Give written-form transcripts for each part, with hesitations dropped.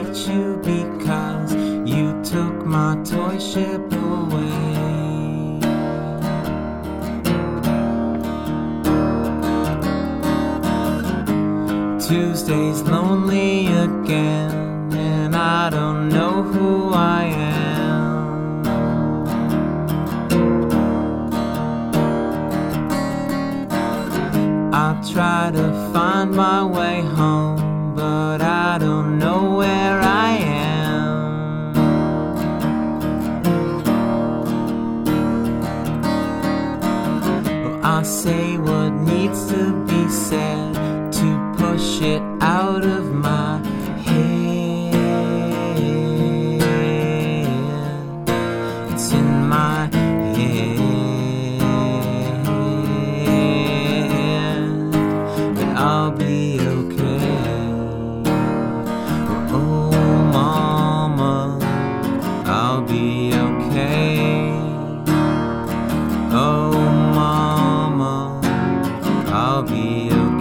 hate you because you took my toy ship away. Tuesday's lonely again, and I don't know who I am. I try to find my way home, but I don't know where I am. Well, I say what needs to be said to push it out of my head. It's in my head, but I'll be okay. Oh, mama, I'll be okay. Oh, mama, I'll be okay.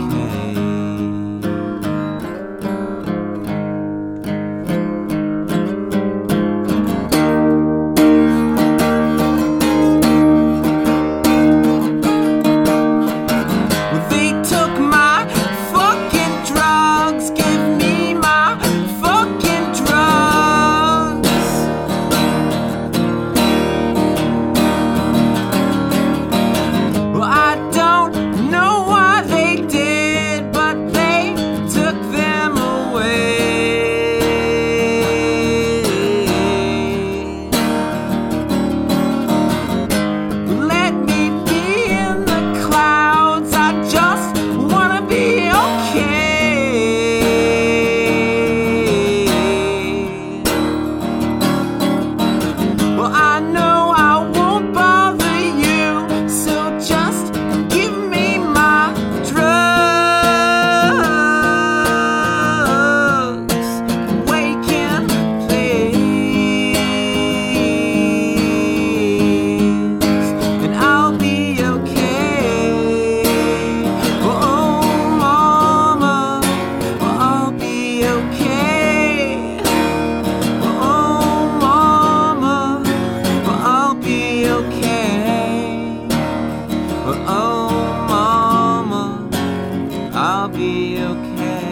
Oh, mama, I'll be okay.